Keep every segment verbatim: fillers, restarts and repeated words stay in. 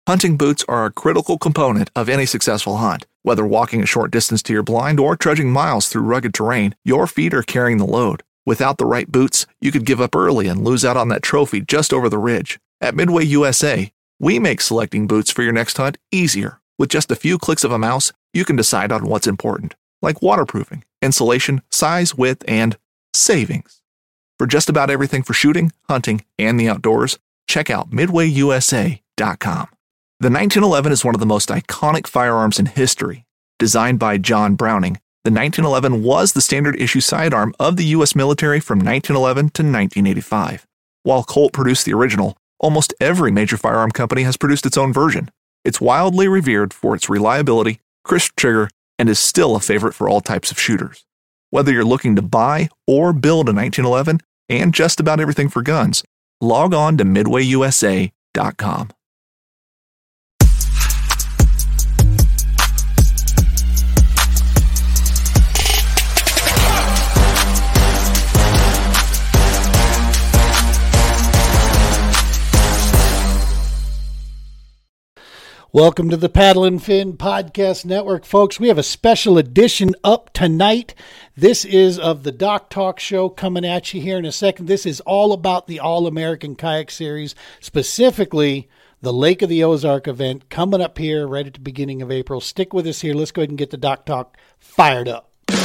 Hunting boots are a critical component of any successful hunt. Whether walking a short distance to your blind or trudging miles through rugged terrain, your feet are carrying the load. Without the right boots, you could give up early and lose out on that trophy just over the ridge. At Midway U S A, we make selecting boots for your next hunt easier. With just a few clicks of a mouse, you can decide on what's important, like waterproofing, insulation, size, width, and savings. For just about everything for shooting, hunting, and the outdoors, check out midway u s a dot com. The nineteen eleven is one of the most iconic firearms in history. Designed by John Browning, the nineteen eleven was the standard issue sidearm of the U S military from nineteen eleven to nineteen eighty-five. While Colt produced the original, almost every major firearm company has produced its own version. It's wildly revered for its reliability, crisp trigger, and is still a favorite for all types of shooters. Whether you're looking to buy or build a nineteen eleven and just about everything for guns, log on to midway u s a dot com. Welcome to the Paddle and Fin Podcast Network, folks. We have a special edition up tonight. This is of the Doc Talk Show coming at you here in a second. This is all about the All-American Kayak Series, specifically the Lake of the Ozark event coming up here right at the beginning of April. Stick with us here. Let's go ahead and get the Doc Talk fired up.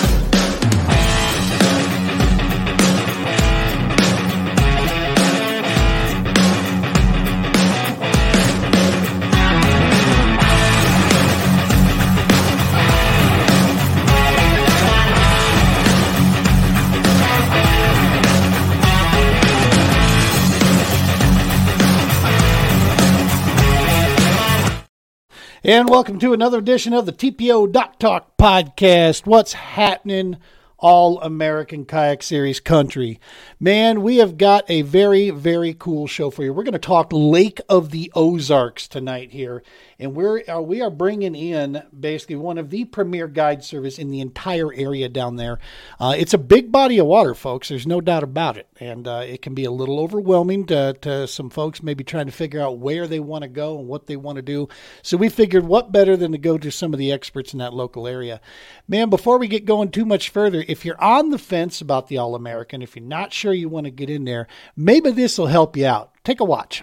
And welcome to another edition of the T P O Doc Talk Podcast. What's happening, All-American Kayak Series country? Man, we have got a very, very cool show for you. We're going to talk Lake of the Ozarks tonight here. And we're, uh, we are bringing in basically one of the premier guide service in the entire area down there. Uh, it's a big body of water, folks. There's no doubt about it. And uh, it can be a little overwhelming to, to some folks maybe trying to figure out where they want to go and what they want to do. So we figured what better than to go to some of the experts in that local area. Man, before we get going too much further, if you're on the fence about the All-American, if you're not sure you want to get in there, maybe this will help you out. Take a watch.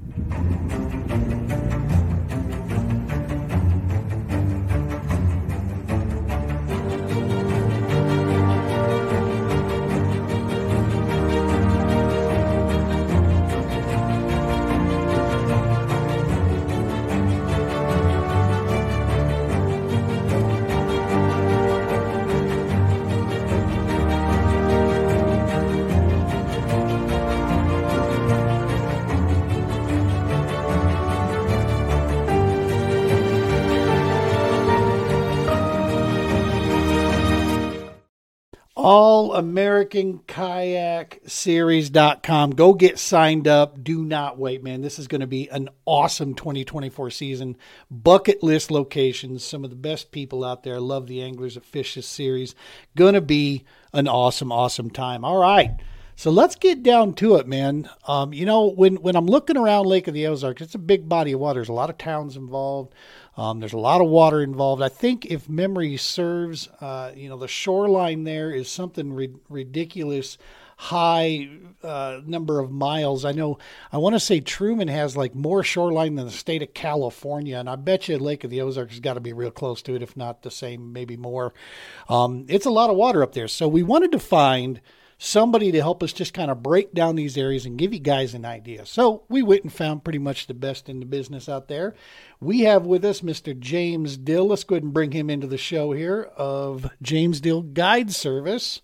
all american kayak series dot com. Go get signed up. Do not wait, man. This is going to be an awesome twenty twenty-four season. Bucket list locations. Some of the best people out there. Love the anglers that fish this series. Going to be an awesome, awesome time. All right. So let's get down to it, man. Um, you know, when, when I'm looking around Lake of the Ozarks, it's a big body of water. There's a lot of towns involved. Um, there's a lot of water involved. I think if memory serves, uh, you know, the shoreline there is something ri- ridiculous high uh, number of miles. I know, I want to say Truman has like more shoreline than the state of California, and I bet you Lake of the Ozarks has got to be real close to it, if not the same, maybe more. Um, it's a lot of water up there. So we wanted to find somebody to help us just kind of break down these areas and give you guys an idea. So we went and found pretty much the best in the business out there. We have with us Mister James Dill. Let's go ahead and bring him into the show here of James Dill Guide Service.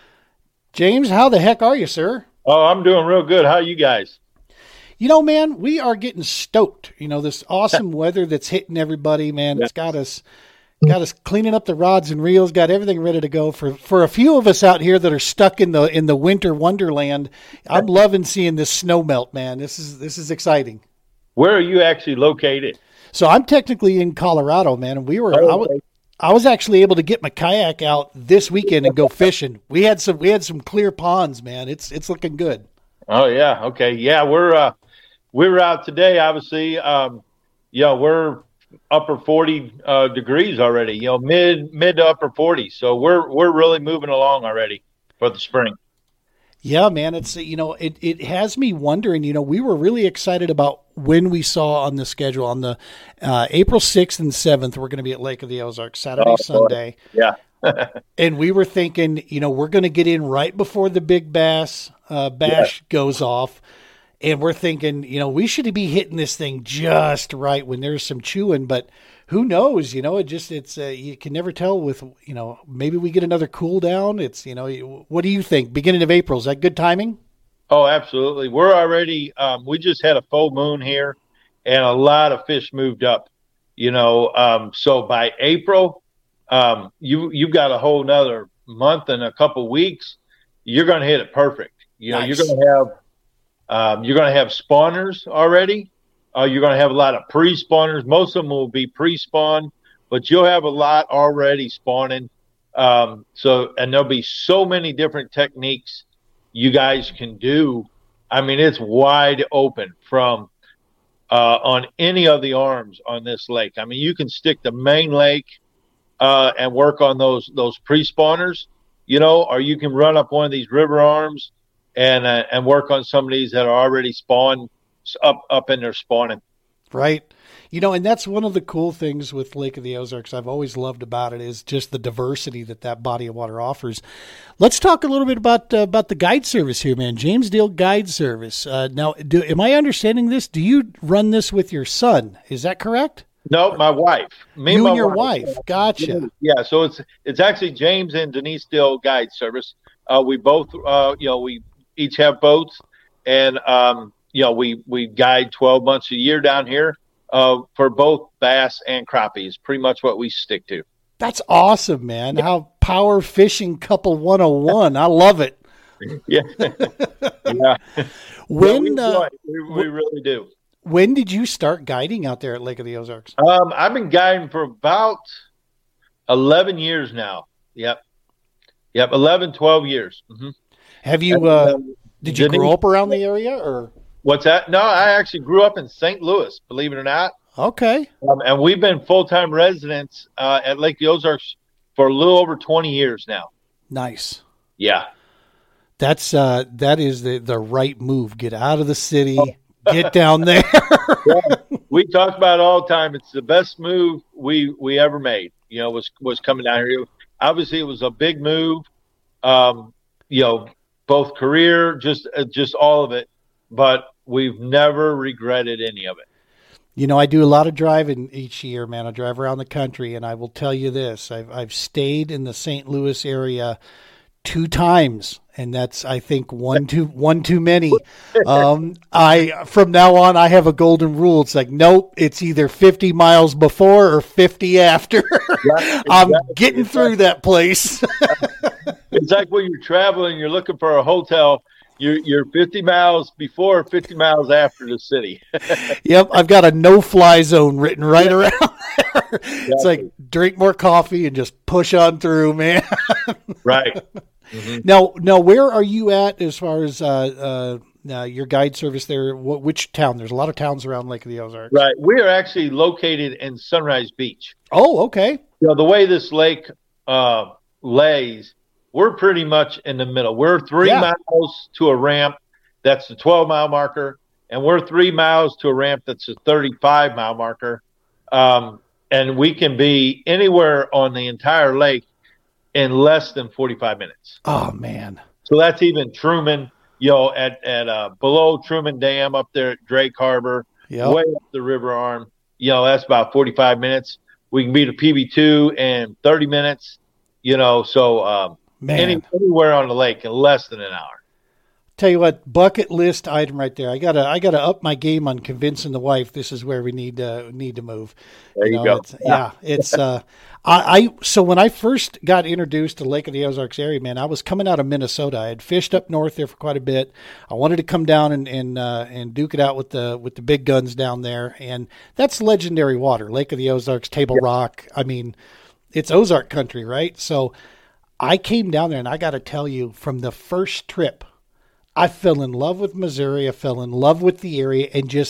James, how the heck are you, sir? Oh, I'm doing real good. How are you guys? You know, man, we are getting stoked. You know, this awesome weather that's hitting everybody, man. It's got us got us cleaning up the rods and reels, got everything ready to go. For for a few of us out here that are stuck in the in the winter wonderland, I'm loving seeing this snow melt, man. This is this is exciting. Where are you actually located? So I'm technically in Colorado, man, and we were oh, I was I was actually able to get my kayak out this weekend and go fishing. We had some we had some clear ponds, man. It's it's looking good. Oh yeah, okay. Yeah, we're uh we're out today, obviously. Um yeah, we're upper forty uh, degrees already. You know, mid mid to upper forties. So we're we're really moving along already for the spring. Yeah, man, it's you know it it has me wondering. You know, we were really excited about when we saw on the schedule on the uh, April sixth and seventh. We're going to be at Lake of the Ozarks Saturday, Oh, Sunday. Yeah. And we were thinking, you know, we're going to get in right before the big bass uh, bash yeah. goes off. And we're thinking, you know, we should be hitting this thing just right when there's some chewing, but who knows, you know, it just, it's, uh, you can never tell with, you know, maybe we get another cool down. It's, you know, what do you think? Beginning of April, is that good timing? Oh, absolutely. We're already, um, we just had a full moon here and a lot of fish moved up, you know, um, so by April, um, you, you've got a whole nother month and a couple weeks, you're going to hit it perfect. You know, nice. You're going to have, Um, you're going to have spawners already. Uh, you're going to have a lot of pre-spawners. Most of them will be pre-spawn, but you'll have a lot already spawning. Um, so, and there'll be so many different techniques you guys can do. I mean, it's wide open from uh, on any of the arms on this lake. I mean, you can stick the main lake uh, and work on those those pre-spawners, you know, or you can run up one of these river arms and uh, and work on some of these that are already spawned up up in their spawning. Right. You know, and that's one of the cool things with Lake of the Ozarks I've always loved about it is just the diversity that that body of water offers. Let's talk a little bit about uh, about the guide service here, man. James Dale Guide Service. Uh, now, do, am I understanding this? Do you run this with your son? Is that correct? No, my wife. Me you and, my and your wife. wife. Gotcha. Yeah, so it's it's actually James and Denise Dale Guide Service. Uh, we both, uh, you know, we each have boats, and um, you know, we we guide twelve months a year down here uh, for both bass and crappies. Pretty much what we stick to. That's awesome, man. Yeah. How power fishing couple one oh one. I love it. Yeah, yeah. When yeah, we, uh, we, we really do. When did you start guiding out there at Lake of the Ozarks? Um, I've been guiding for about eleven years now. Yep, yep, eleven, twelve years. Mm-hmm. Have you? Uh, did you grow up around the area, or what's that? No, I actually grew up in Saint Louis. Believe it or not. Okay. Um, and we've been full time residents uh, at Lake of the Ozarks for a little over twenty years now. Nice. Yeah. That's uh, that is the the right move. Get out of the city. Oh. Get down there. Yeah, we talk about it all the time. It's the best move we we ever made. You know, was was coming down here. Obviously, it was a big move. Um, you know, both career, just uh, just all of it. But we've never regretted any of it. You know, I do a lot of driving each year, man. I drive around the country, and I will tell you this: I've I've stayed in the Saint Louis area two times. And that's, I think, one too one too many. Um, I from now on, I have a golden rule. It's like, nope, it's either fifty miles before or fifty after. Yeah, exactly. I'm getting exactly. through that place. It's like when you're traveling, you're looking for a hotel. You're you're fifty miles before or fifty miles after the city. Yep, I've got a no-fly zone written right yeah. around there. Exactly. It's like drink more coffee and just push on through, man. Right. Mm-hmm. Now, now, where are you at as far as uh, uh, uh, your guide service there? What, which town? There's a lot of towns around Lake of the Ozarks. Right. We are actually located in Sunrise Beach. Oh, okay. You know, the way this lake uh, lays, we're pretty much in the middle. We're three yeah. miles to a ramp. That's the twelve-mile marker. And we're three miles to a ramp that's a thirty-five mile marker. Um, and we can be anywhere on the entire lake in less than forty-five minutes. Oh, man. So that's even Truman, you know, at, at uh, below Truman Dam up there at Drake Harbor, yep. way up the river arm. You know, that's about forty-five minutes. We can be to P B two in thirty minutes, you know, so um, any, anywhere on the lake in less than an hour. Tell you what, bucket list item right there. I gotta, I gotta up my game on convincing the wife this is where we need to need to move. There you, you know, go. It's, yeah, it's. Uh, I, I so when I first got introduced to Lake of the Ozarks area, man, I was coming out of Minnesota. I had fished up north there for quite a bit. I wanted to come down and and uh, and duke it out with the with the big guns down there, and that's legendary water. Lake of the Ozarks, Table yep. Rock. I mean, it's Ozark country, right? So I came down there, and I got to tell you, from the first trip, I fell in love with Missouri. I fell in love with the area, and just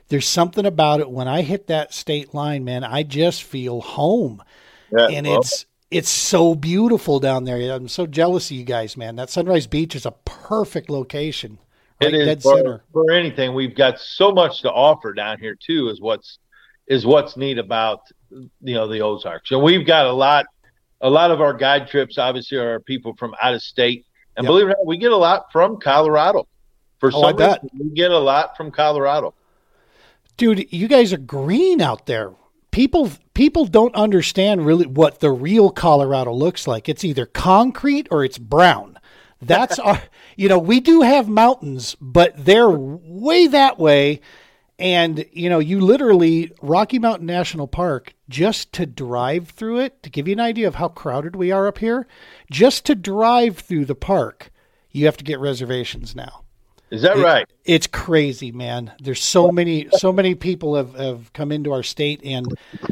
there's something about it. When I hit that state line, man, I just feel home. Yeah, and well, it's it's so beautiful down there. I'm so jealous of you guys, man. That Sunrise Beach is a perfect location. Right, it is dead for, center. for anything. We've got so much to offer down here too. Is what's is what's neat about you know the Ozarks. And we've got a lot. A lot of our guide trips, obviously, are people from out of state. And Yep. believe it or not, we get a lot from Colorado. For Oh, I some bet. reason, we get a lot from Colorado. Dude, you guys are green out there. People people don't understand really what the real Colorado looks like. It's either concrete or it's brown. That's our, you know, we do have mountains, but they're way that way. And, you know, you literally, Rocky Mountain National Park, just to drive through it, to give you an idea of how crowded we are up here, just to drive through the park, you have to get reservations now. Is that It- right? It's crazy, man. There's so many, so many people have, have come into our state, and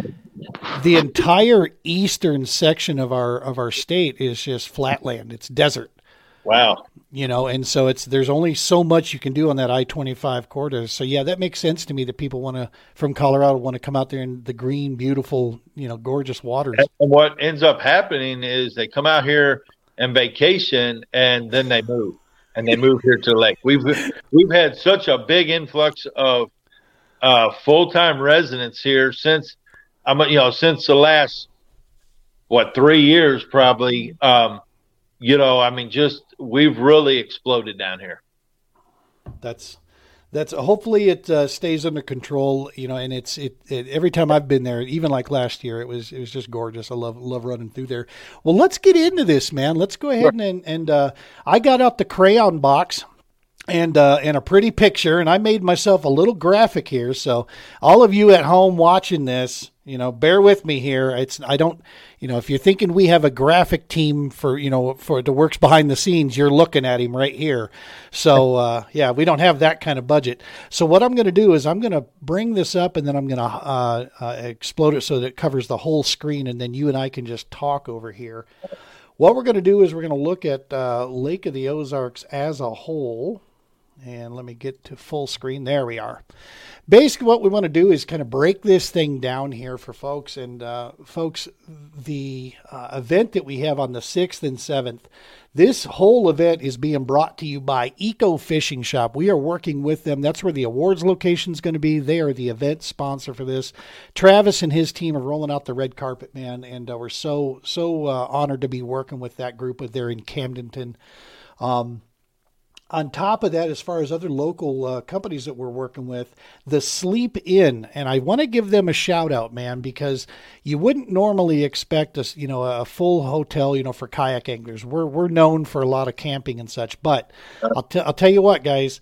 the entire eastern section of our of our state is just flatland. It's desert, Wow. you know, and so it's there's only so much you can do on that I twenty-five corridor. So yeah, that makes sense to me that people want to from Colorado want to come out there in the green, beautiful, you know, gorgeous waters. And what ends up happening is they come out here and vacation, and then they move, and they move here to the lake. We've we've had such a big influx of uh, full time residents here since I'm you know since the last what three years probably. Um, you know, I mean, just we've really exploded down here. That's that's hopefully it uh, stays under control, you know. And it's it, it every time I've been there, even like last year, it was it was just gorgeous. I love love running through there. Well, let's get into this, man. Let's go ahead and and uh, I got out the crayon box and uh, and a pretty picture, and I made myself a little graphic here. So all of you at home watching this, you know, bear with me here. It's I don't, you know, if you're thinking we have a graphic team for, you know, for the works behind the scenes, you're looking at him right here. So uh, yeah, we don't have that kind of budget. So what I'm going to do is I'm going to bring this up, and then I'm going to uh, uh, explode it so that it covers the whole screen, and then you and I can just talk over here. What we're going to do is we're going to look at uh, Lake of the Ozarks as a whole. And let me get to full screen. There we are. Basically, what we want to do is kind of break this thing down here for folks. And uh, folks, the uh, event that we have on the sixth and seventh, this whole event is being brought to you by Eco Fishing Shop. We are working with them. That's where the awards location is going to be. They are the event sponsor for this. Travis and his team are rolling out the red carpet, man. And uh, we're so, so uh, honored to be working with that group there in Camdenton. Um, On top of that, as far as other local uh, companies that we're working with, the Sleep Inn, and I want to give them a shout out, man, because you wouldn't normally expect us, you know, a full hotel, you know, for kayak anglers. We're we're known for a lot of camping and such, but I'll, t- I'll tell you what, guys,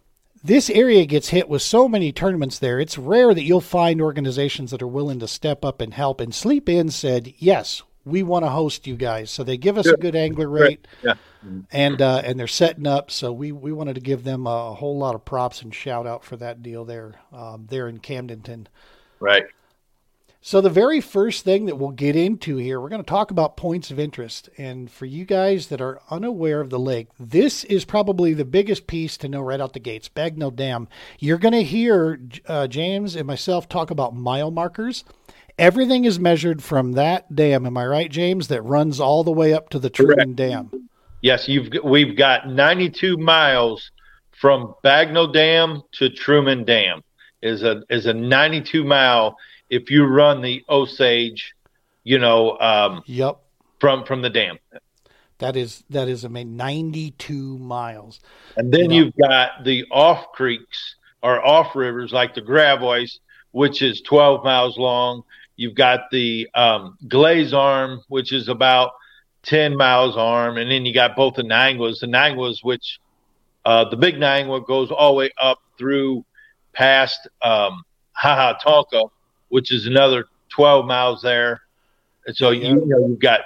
this area gets hit with so many tournaments there. It's rare that you'll find organizations that are willing to step up and help. And Sleep Inn said, yes, we want to host you guys. So they give us a good angler rate. Yeah. And uh, and they're setting up, so we, we wanted to give them a, a whole lot of props and shout out for that deal there, um, there in Camdenton. Right. So the very first thing that we'll get into here, we're going to talk about points of interest. And for you guys that are unaware of the lake, this is probably the biggest piece to know right out the gates, Bagnell Dam. You're going to hear uh, James and myself talk about mile markers. Everything is measured from that dam, am I right, James, that runs all the way up to the Truman Dam. Yes, you've we've got ninety-two miles from Bagnell Dam to Truman Dam. Is a is a ninety-two mile if you run the Osage, you know, um, Yep. from from the dam. That is that is amazing. ninety-two miles. And then You know. you've got the off creeks or off rivers like the Gravois, which is twelve miles long. You've got the um, Glaze Arm, which is about ten miles arm, and then you got both the Nanguas. The Nanguas, which uh, the big Nangua goes all the way up through past um, Hahatonka, which is another twelve miles there. And so Yeah. you know you've got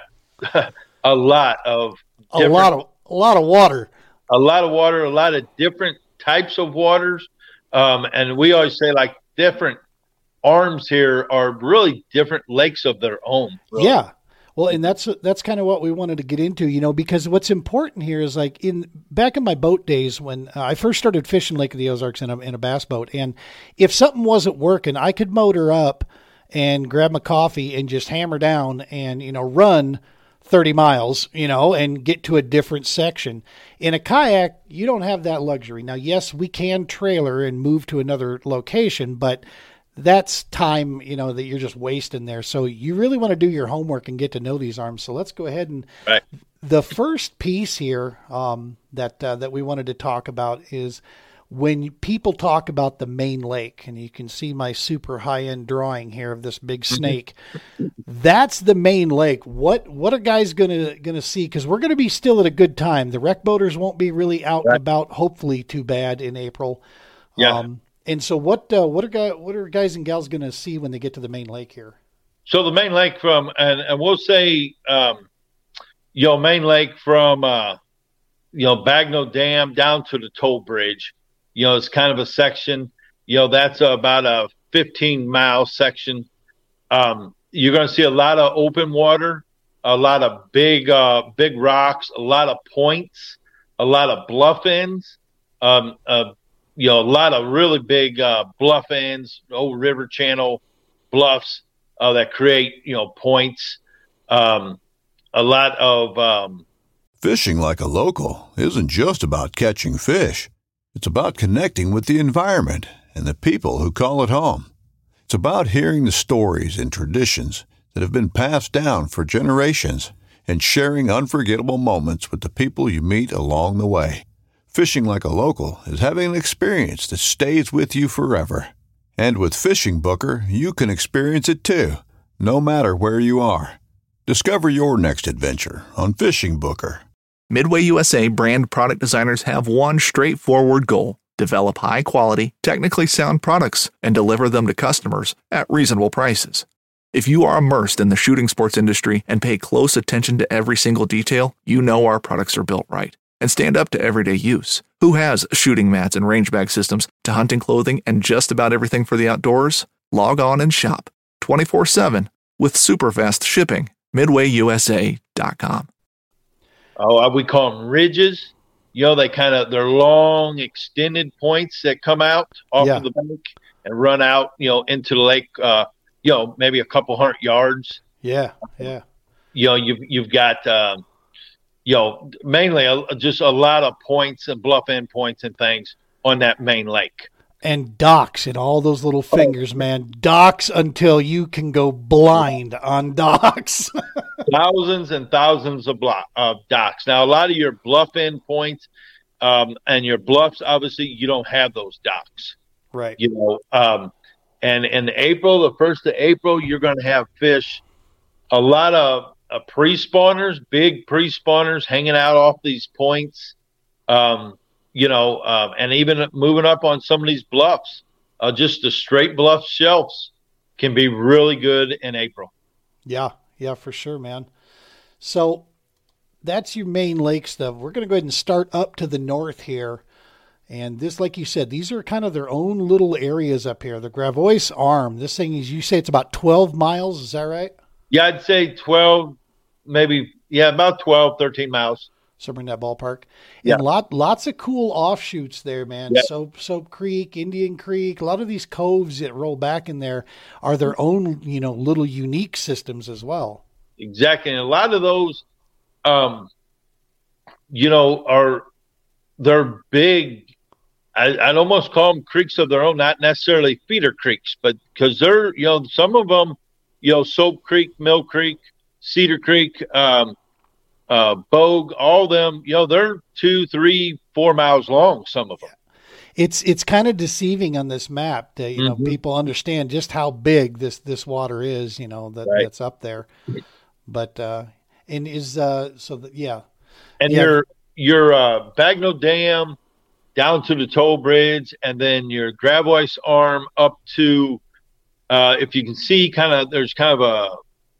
a lot of A lot of a lot of water. a lot of water, a lot of different types of waters, um, and we always say like different arms here are really different lakes of their own. Really. Yeah. Well, and that's that's kind of what we wanted to get into, you know, because what's important here is like in back in my boat days when I first started fishing Lake of the Ozarks in a, in a bass boat, and if something wasn't working, I could motor up and grab my coffee and just hammer down and, you know, run thirty miles, you know, and get to a different section. In a kayak, you don't have that luxury. Now, yes, we can trailer and move to another location, but that's time, you know, that you're just wasting there. So you really want to do your homework and get to know these arms. So let's go ahead and right. The first piece here um, that uh, that we wanted to talk about is when people talk about the main lake, and you can see my super high-end drawing here of this big snake. That's the main lake. What what are guys gonna gonna see? Because we're gonna be still at a good time. The rec boaters won't be really out right. and about, hopefully, too bad in April. Yeah. Um, And so what uh, what are guys what are guys and gals going to see when they get to the main lake here? So the main lake from and, and we'll say um, you know main lake from uh, you know Bagnell Dam down to the toll bridge. You know it's kind of a section. You know that's about a fifteen mile section. Um, you're going to see a lot of open water, a lot of big uh, big rocks, a lot of points, a lot of bluff ends. Um, uh, You know, a lot of really big uh, bluff ends, old river channel bluffs uh, that create, you know, points. Um, a lot of um, fishing like a local isn't just about catching fish. It's about connecting with the environment and the people who call it home. It's about hearing the stories and traditions that have been passed down for generations and sharing unforgettable moments with the people you meet along the way. Fishing like a local is having an experience that stays with you forever. And with Fishing Booker, you can experience it too, no matter where you are. Discover your next adventure on Fishing Booker. Midway U S A brand product designers have one straightforward goal: develop high-quality, technically sound products and deliver them to customers at reasonable prices. If you are immersed in the shooting sports industry and pay close attention to every single detail, you know our products are built right and stand up to everyday use. Who has shooting mats and range bag systems to hunting clothing and just about everything for the outdoors? Log on and shop twenty-four seven with super fast shipping. midway u s a dot com. Oh, we call them ridges. You know, they kind of, they're long, extended points that come out off Yeah. of the bank and run out, you know, into the lake, uh, you know, maybe a couple hundred yards. Yeah, yeah. You know, you've, you've got, um, you know, mainly a, just a lot of points and bluff end points and things on that main lake. And docks and all those little fingers, man. Docks until you can go blind on docks. Thousands and thousands of block, uh, docks. Now, a lot of your bluff end points um, and your bluffs, obviously, you don't have those docks. Right. You know, um, and in April, the first of April, you're going to have fish, a lot of uh, pre-spawners, big pre-spawners hanging out off these points. Um, you know, um, and even moving up on some of these bluffs, uh, just the straight bluff shelves can be really good in April. Yeah, yeah, for sure, man. So that's your main lake stuff. We're going to go ahead and start up to the north here. And this, like you said, these are kind of their own little areas up here. The Gravois Arm, this thing is, you say it's about twelve miles. Is that right? Yeah, I'd say twelve, maybe, yeah, about twelve, thirteen miles. Somewhere in that ballpark. Yeah. And lot, lots of cool offshoots there, man. Yeah. Soap, Soap Creek, Indian Creek, a lot of these coves that roll back in there are their own, you know, little unique systems as well. Exactly. And a lot of those, um, you know, are, they're big. I, I'd almost call them creeks of their own, not necessarily feeder creeks, but because they're, you know, some of them, you know, Soap Creek, Mill Creek, Cedar Creek, um, uh, Bogue, all them, you know, they're two, three, four miles long, some of them. It's it's kind of deceiving on this map that, you know, Mhm. people understand just how big this, this water is, you know, that, Right. that's up there. But, uh, and is, uh, so that, yeah. And Yeah. your, your, uh, Bagnell Dam down to the toll bridge, and then your Gravois Arm up to, uh, if you can see kind of, there's kind of a,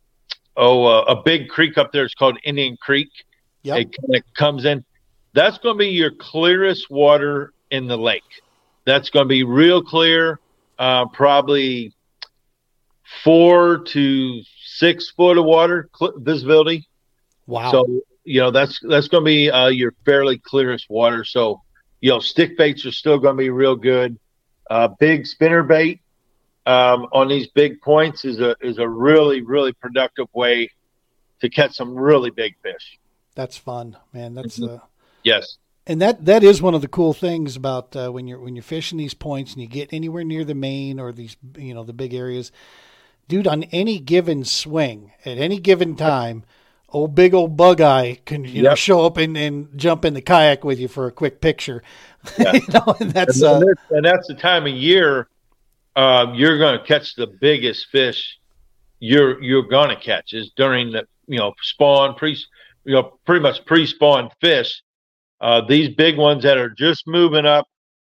oh, uh, a big creek up there. It's called Indian Creek. Yep. It kind of comes in. That's going to be your clearest water in the lake. That's going to be real clear, uh, probably four to six foot of water cl- visibility. Wow. So, you know, that's that's going to be uh, your fairly clearest water. So, you know, stick baits are still going to be real good. Uh, big spinner bait um, on these big points is a is a really, really productive way to catch some really big fish. That's fun, man. That's Mm-hmm. uh, Yes. and that that is one of the cool things about uh, when you're when you're fishing these points and you get anywhere near the main or these, you know, the big areas, dude. On any given swing, at any given time, old big old bug eye can you know Yep. show up and, and jump in the kayak with you for a quick picture. Yeah. you know, and that's and, uh, that's, and that's the time of year um, you're going to catch the biggest fish you're you're going to catch is during the you know spawn pre you know pretty much pre-spawn fish. Uh, these big ones that are just moving up,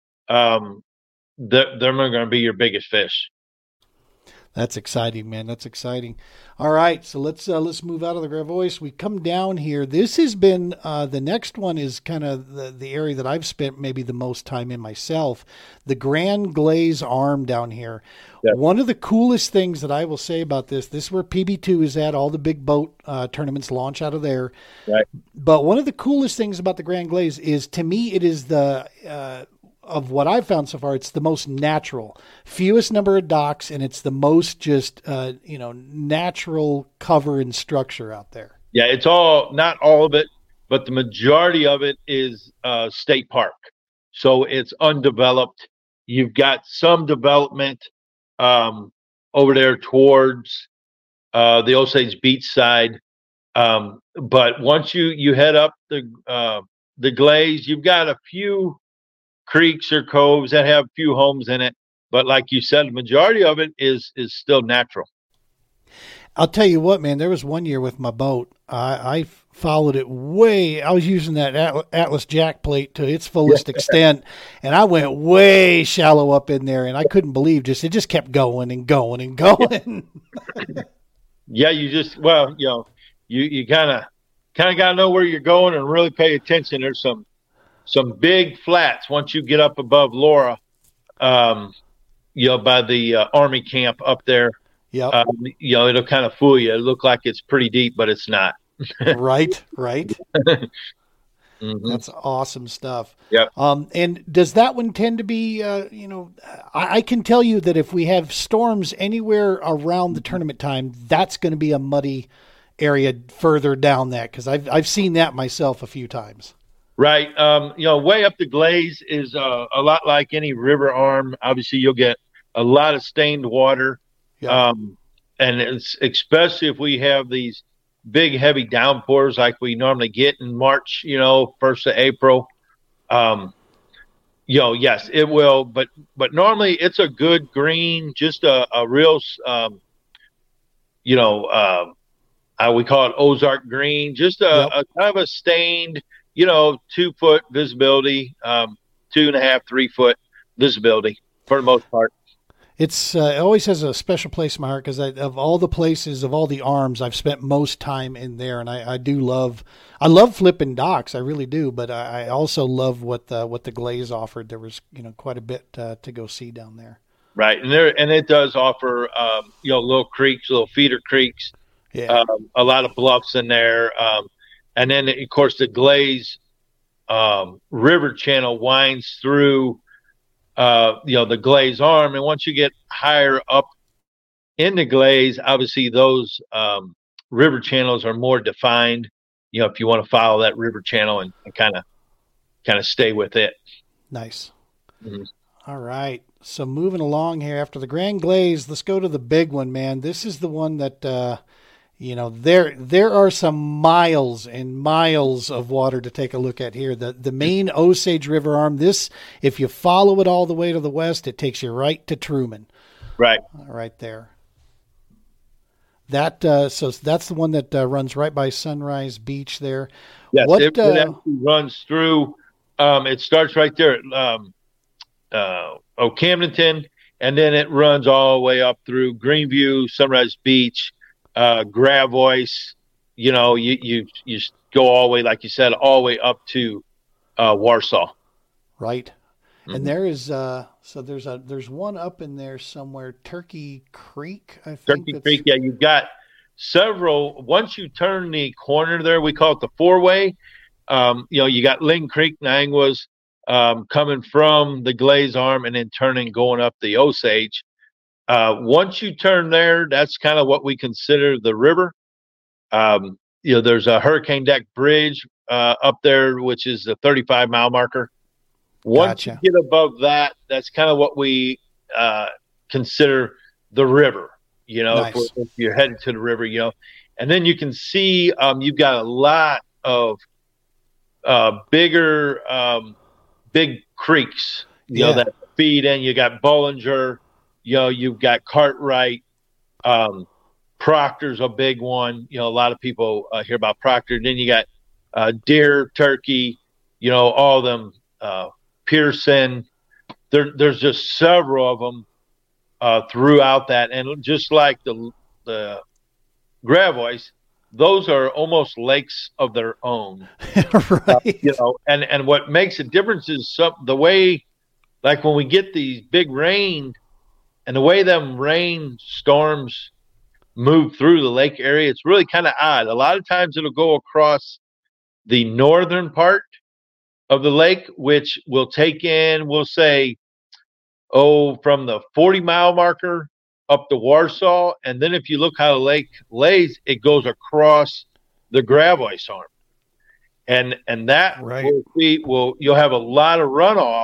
um, they're, they're going to be your biggest fish. That's exciting, man. That's exciting. All right, so let's uh, let's move out of the Gravois. We come down here. This has been uh, the next one is kind of the, the area that I've spent maybe the most time in myself. The Grand Glaze Arm down here. Yeah. One of the coolest things that I will say about this, this is where P B two is at. All the big boat uh, tournaments launch out of there. Right. But one of the coolest things about the Grand Glaze is, to me, it is the uh, of what I've found so far, it's the most natural, fewest number of docks, and it's the most just, uh, you know, natural cover and structure out there. Yeah, it's all, not all of it, but the majority of it is uh, state park. So it's undeveloped. You've got some development um, over there towards uh, the Osage Beach side. Um, but once you, you head up the, uh, the Glaze, you've got a few creeks or coves that have a few homes in it, but like you said, the majority of it is is still natural. I'll tell you what, man, there was one year with my boat, I, I followed it way, I was using that Atlas jack plate to its fullest yeah. extent, and I went way shallow up in there, and I couldn't believe just, it just kept going and going and going. Yeah, you just, well, you know, you, you kind of, kind of got to know where you're going and really pay attention. There's some, some big flats once you get up above Laura, um, you know, by the uh, Army camp up there. Yeah. Um, you know, it'll kind of fool you. It look like it's pretty deep, but it's not. Right, right. Mm-hmm. That's awesome stuff. Yeah. Um, and does that one tend to be, uh, you know, I, I can tell you that if we have storms anywhere around the tournament time, that's going to be a muddy area further down that, because I've I've seen that myself a few times. Right. Um, you know, way up the Glaze is uh, a lot like any river arm. Obviously, you'll get a lot of stained water. Yeah. Um, and it's especially if we have these big, heavy downpours like we normally get in March, you know, first of April. Um, you know, yes, it will. But but normally it's a good green, just a, a real, um, you know, uh, uh, we call it Ozark green, just a, Yep. a kind of a stained, you know, two foot visibility, um, two and a half, three foot visibility for the most part. It's uh, it always has a special place in my heart because of all the places, of all the arms, I've spent most time in there, and I, I do love, I love flipping docks, I really do. But I, I also love what the what the Glaze offered. There was, you know, quite a bit uh, to go see down there. Right, and there and it does offer, um, you know, little creeks, little feeder creeks, Yeah, um, a lot of bluffs in there. Um, And then, of course, the Glaze um, river channel winds through, uh, you know, the Glaze arm. And once you get higher up in the Glaze, obviously those um, river channels are more defined. You know, if you want to follow that river channel and kind of kind of stay with it. nice. Mhm. All right. So moving along here after the Grand Glaze, let's go to the big one, man. This is the one that, uh, you know, there there are some miles and miles of water to take a look at here. The the main Osage River arm, this, if you follow it all the way to the west, it takes you right to Truman. Right. Right there. That uh, so that's the one that uh, runs right by Sunrise Beach there. Yes, What, it, it uh, actually runs through. Um, it starts right there at um, uh, O'Camdenton, and then it runs all the way up through Greenview, Sunrise Beach, uh, Gravois. You know, you you you go all the way, like you said, all the way up to uh, Warsaw. Right. Mhm. And there is uh, So there's a there's one up in there somewhere, Turkey Creek, I think. Turkey Creek, yeah, you've got several. Once you turn the corner there, we call it the four-way. Um, you know, you got Ling Creek, Nianguas, um, coming from the Glaze Arm and then turning, going up the Osage. Uh, once you turn there, that's kind of what we consider the river. Um, you know, there's a Hurricane Deck Bridge uh, up there, which is the thirty-five mile marker. Once Gotcha. you get above that, that's kind of what we uh, consider the river. You know, Nice. if, we're, if you're headed to the river, you know, and then you can see um, you've got a lot of uh, bigger, um, big creeks, you Yeah. know, that feed in. You got Bollinger, you know, you've got Cartwright, um, Proctor's a big one. You know, a lot of people uh, hear about Proctor. Then you got uh, Deer, Turkey, you know, all of them, uh, Pearson. There, there's just several of them uh, throughout that. And just like the, the Gravois, those are almost lakes of their own. Right. Uh, you know, and, and what makes a difference is some, the way, like when we get these big rain and the way them rain storms move through the lake area, it's really kind of odd. A lot of times it'll go across the northern part of the lake, which will take in, we'll say, oh, from the forty mile marker up to Warsaw. And then if you look how the lake lays, it goes across the Gravois Arm. And and that Right. will be, will you'll have a lot of runoff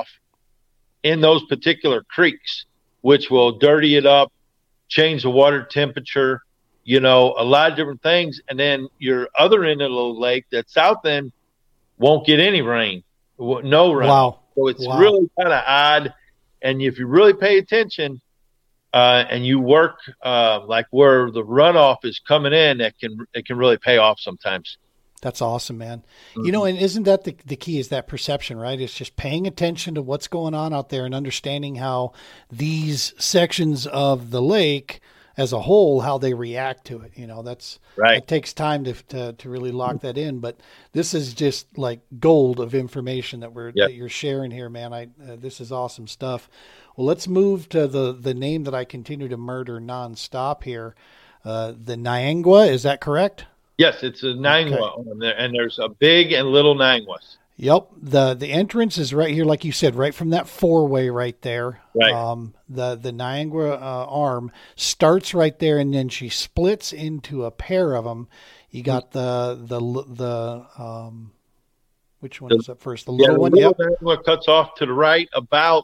in those particular creeks, which will dirty it up, change the water temperature, you know, a lot of different things. And then your other end of the lake, that south end, won't get any rain, no rain. Wow. So it's Wow. really kind of odd. And if you really pay attention uh, and you work uh, like where the runoff is coming in, that can it can really pay off sometimes. That's awesome, man. You know, and isn't that the, the key is that perception, right? It's just paying attention to what's going on out there and understanding how these sections of the lake as a whole, how they react to it. You know, that's, Right. it takes time to, to, to really lock that in, but this is just like gold of information that we're, Yep. that you're sharing here, man. I, uh, this is awesome stuff. Well, let's move to the, the name that I continue to murder nonstop here. Uh, the Niangua, is that correct? Yes, it's a Niangua, on there, and there's a big and little Nianguas. Yep. The the entrance is right here, like you said, right from that four way right there. Right. Um, the the Niangua uh, arm starts right there, and then she splits into a pair of them. You got the the the um, which one The- is up first? The Yeah, little the one. little Yep. Niangua cuts off to the right about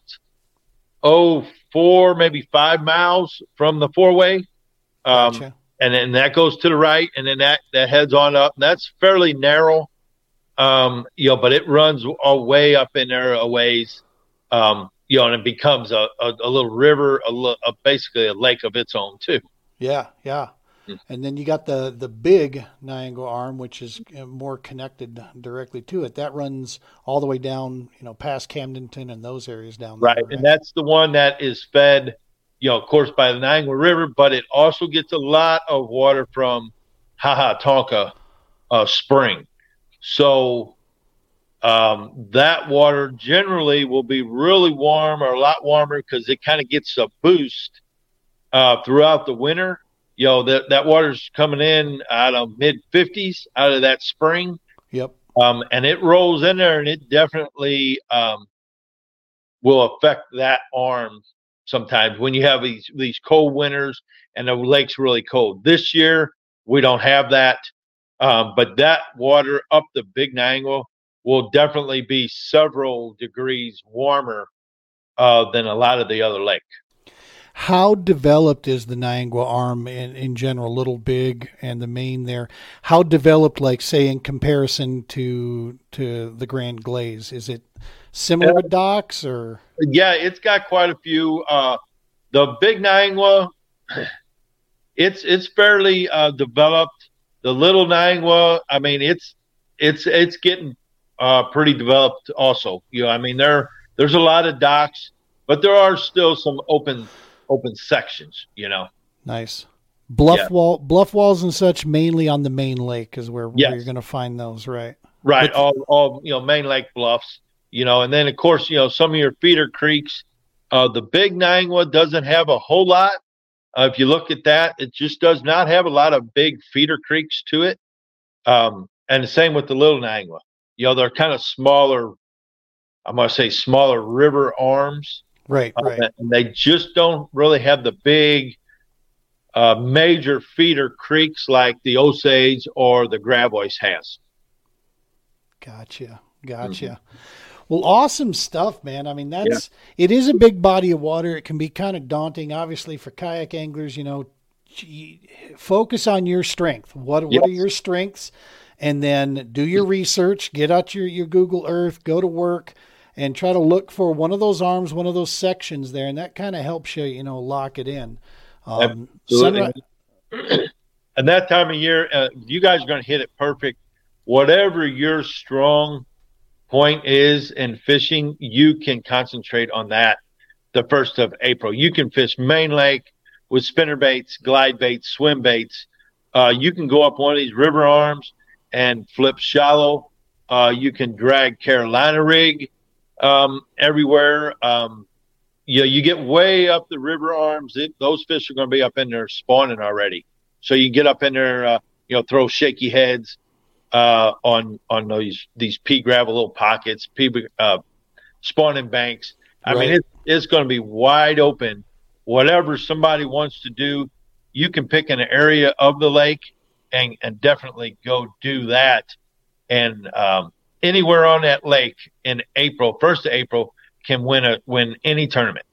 oh four, maybe five miles from the four way. Um, Gotcha. and then that goes to the right, and then that, that heads on up. And that's fairly narrow, um, you know, but it runs all way up in there a ways, um, you know, and it becomes a, a, a little river, a, li- a basically a lake of its own too. Yeah, yeah. Hmm. And then you got the the big Niangua arm, which is uh, more connected directly to it. That runs all the way down, you know, past Camdenton and those areas down there. Right, and that's the one that is fed, you know, of course, by the Niangua River, but it also gets a lot of water from Haha Tonka uh, Spring. So um, that water generally will be really warm or a lot warmer because it kind of gets a boost uh, throughout the winter. You know, that, that water's coming in out of mid fifties out of that spring. Yep. Um, and it rolls in there, and it definitely um, will affect that arm sometimes when you have these these cold winters and the lake's really cold. This year we don't have that, um, but that water up the Big Niangua will definitely be several degrees warmer uh, than a lot of the other lake. How developed is the Niangua arm in, in general, Little Big and the main there? How developed, like say in comparison to to the Grand Glaze? Is it similar Yeah. to docks or? Yeah, it's got quite a few. Uh, the Big Niangua, it's it's fairly uh, developed. The Little Niangua, I mean, it's it's it's getting uh, pretty developed also. You know, I mean, there there's a lot of docks, but there are still some open open sections. You know. Nice. Bluff Yeah. wall, bluff walls and such, mainly on the main lake is where, Yes. where you're going to find those, right? Right, But- all all you know, main lake bluffs, you know, and then of course, you know, some of your feeder creeks Uh, the big Niangua doesn't have a whole lot. Uh, if you look at that, it just does not have a lot of big feeder creeks to it. Um, and the same with the little Niangua. You know, they're kind of smaller, I'm going to say smaller river arms. Right, right. Uh, and they just don't really have the big uh, major feeder creeks like the Osage or the Gravois has. Gotcha. Gotcha. Mm-hmm. Well, awesome stuff, man. I mean, that's, yeah. It is a big body of water. It can be kind of daunting, obviously, for kayak anglers. You know, focus on your strength. What, yes. what are your strengths? And then do your research, get out your, your Google Earth, go to work, and try to look for one of those arms, one of those sections there. And that kind of helps you, you know, lock it in. Um, Absolutely. Sunrise- and that time of year, uh, you guys are going to hit it perfect. Whatever your strong point is in fishing, you can concentrate on that the first of April. You can fish main lake with spinner baits, glide baits, swim baits. Uh, you can go up one of these river arms and flip shallow. Uh, you can drag Carolina rig um, everywhere. Um, you know, you get way up the river arms, it, those fish are going to be up in there spawning already. So you get up in there, uh, you know, throw shaky heads uh, on on these these pea gravel little pockets, pea uh, spawning banks. I right. mean, it, it's going to be wide open. Whatever somebody wants to do, you can pick an area of the lake and, and definitely go do that. And um, anywhere on that lake in April, first of April, can win a win any tournament.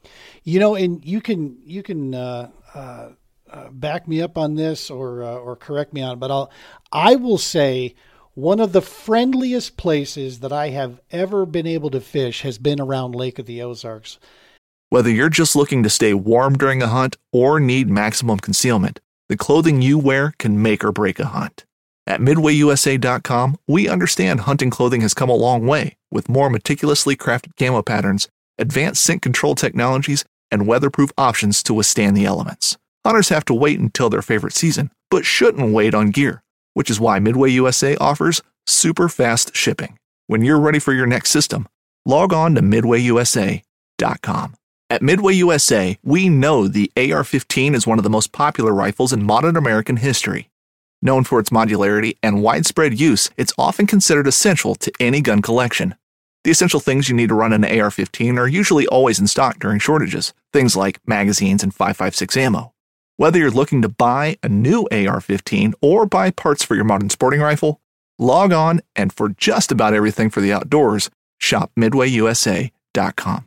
You know, and you can you can uh, uh, uh, back me up on this or uh, or correct me on it, but I'll I will say one of the friendliest places that I have ever been able to fish has been around Lake of the Ozarks. Whether you're just looking to stay warm during a hunt or need maximum concealment, the clothing you wear can make or break a hunt. At Midway U S A dot com, we understand hunting clothing has come a long way with more meticulously crafted camo patterns, advanced scent control technologies, and weatherproof options to withstand the elements. Hunters have to wait until their favorite season, but shouldn't wait on gear, which is why Midway U S A offers super fast shipping. When you're ready for your next system, log on to Midway U S A dot com. At Midway U S A, we know the A R fifteen is one of the most popular rifles in modern American history. Known for its modularity and widespread use, it's often considered essential to any gun collection. The essential things you need to run an A R fifteen are usually always in stock during shortages, things like magazines and five five six ammo. Whether you're looking to buy a new A R fifteen or buy parts for your modern sporting rifle, log on and for just about everything for the outdoors, shop Midway U S A dot com.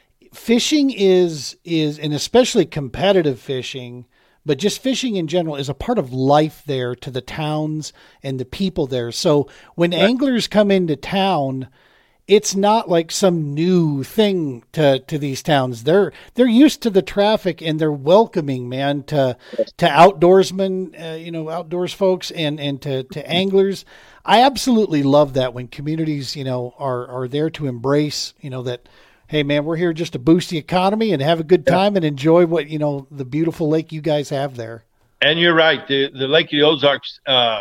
Fishing is, is, and especially competitive fishing, but just fishing in general is a part of life there to the towns and the people there. So when right. anglers come into town, it's not like some new thing to, to these towns. They're, they're used to the traffic and they're welcoming, man, to, to outdoorsmen, uh, you know, outdoors folks and, and to, to anglers. I absolutely love that when communities, you know, are, are there to embrace, you know, that, hey man, we're here just to boost the economy and have a good time and enjoy what, you know, the beautiful lake you guys have there. And you're right. The, the Lake of the Ozarks, uh,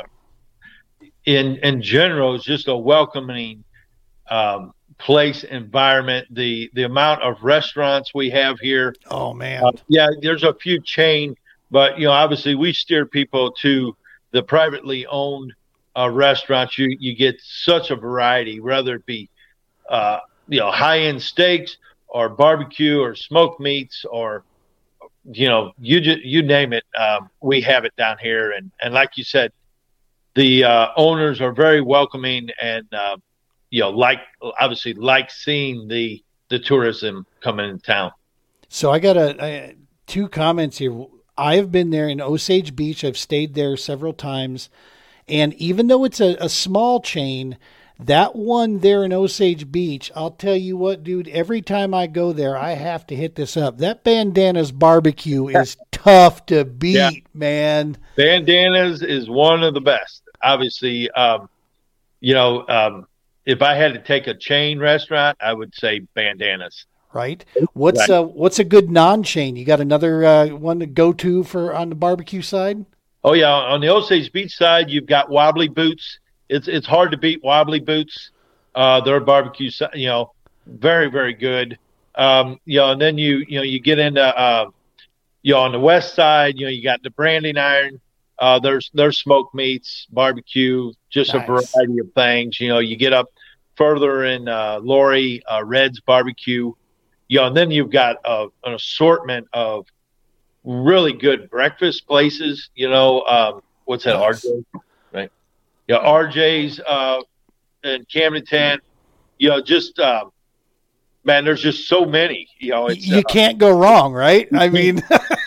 in, in general is just a welcoming, um, place environment. The, the amount of restaurants we have here. Oh man. Uh, yeah, there's a few chain, but you know, obviously we steer people to the privately owned, uh, restaurants. You, you get such a variety, whether it be, uh, you know, high-end steaks or barbecue or smoked meats or, you know, you just, you name it. Um, we have it down here. And, and like you said, the uh, owners are very welcoming and, uh, you know, like, obviously like seeing the, the tourism coming in town. So I got a, a two comments here. I have been there in Osage Beach. I've stayed there several times. And even though it's a, a small chain, that one there in Osage Beach, I'll tell you what, dude, every time I go there, I have to hit this up. That Bandana's barbecue is tough to beat, yeah. man. Bandana's is one of the best. Obviously, um, you know, um, if I had to take a chain restaurant, I would say Bandana's. Right. What's right. Uh, what's a good non-chain? You got another uh, one to go to for on the barbecue side? Oh, yeah. On the Osage Beach side, you've got Wobbly Boots. It's it's hard to beat Wobbly Boots. Uh, their barbecue, you know, very, very good. Um, you know, and then you you know you get into uh, you know on the west side, you know you got the Branding Iron. Uh, there's there's smoked meats, barbecue, just nice. A variety of things. You know, you get up further in uh, Laurie, uh, Red's Barbecue. You know, and then you've got uh, an assortment of really good breakfast places. You know, um, what's that? Nice. R J, right? Yeah, R J's uh, in Camdenton. You know, just. Um, Man, there's just so many, you know. It's, you uh, can't go wrong, right? I mean,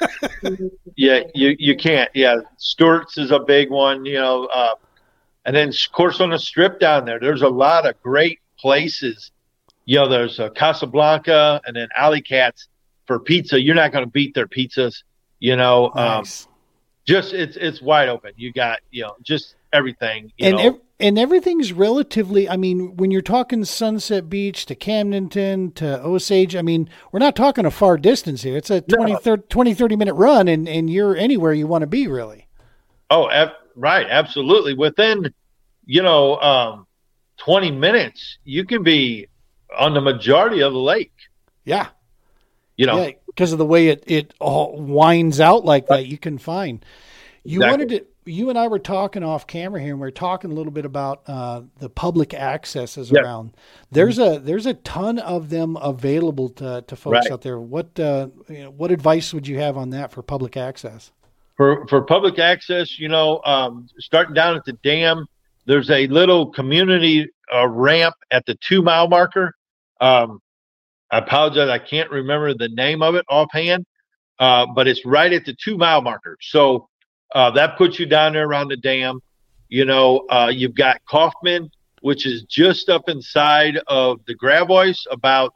yeah, you you can't. Yeah, Stewart's is a big one, you know. Uh, and then, of course, on the strip down there, there's a lot of great places. You know, there's uh, Casablanca and then Alley Cats for pizza. You're not going to beat their pizzas, you know. Nice. Um, just it's it's wide open. You got you know just everything, you and know. Ev- and everything's relatively, I mean, when you're talking Sunset Beach to Camdenton to Osage, I mean, we're not talking a far distance here. It's a twenty, thirty, twenty, thirty minute run, and, and you're anywhere you want to be, really. Oh, ab- right. Absolutely. Within, you know, um, twenty minutes, you can be on the majority of the lake. Yeah. You know, yeah, because of the way it, it all winds out like that, you can find. You exactly. wanted to, you and I were talking off camera here, and we we're talking a little bit about uh, the public accesses yep. around. There's mm-hmm. a there's a ton of them available to, to folks right. out there. What uh, you know, what advice would you have on that for public access? For for public access, you know, um, starting down at the dam, there's a little community uh, ramp at the two mile marker. Um, I apologize, I can't remember the name of it offhand, uh, but it's right at the two mile marker. So. Uh, that puts you down there around the dam. You know, uh, you've got Kaufman, which is just up inside of the Gravois, about,